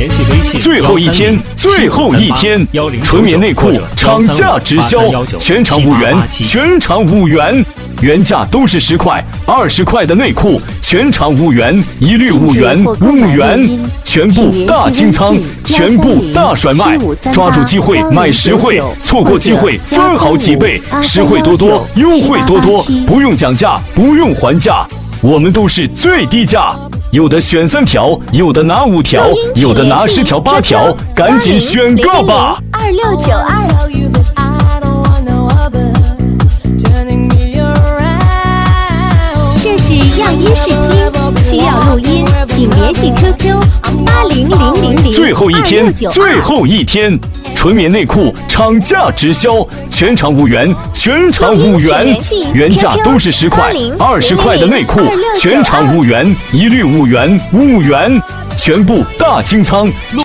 最后一天，最后一天，纯棉内裤厂价直销，全场5元，全场5元，原价都是10块，20块的内裤，全场5元，一律5元，5元，全部大清仓，全部大甩卖，抓住机会买实惠，错过机会分好几倍，实惠多多，优惠多多，不用讲价，不用还价，我们都是最低价。有的选3条，有的拿5条，有的拿10条8条，赶紧选购吧 ！2692。这是样音试听，需要录音，请联系 QQ 80000。 最后一天，最后一天，纯棉内裤厂价直销，全场5元，全场5元，原价都是10块，20块的内裤，全场5元，一律5元，5元，全部大清仓。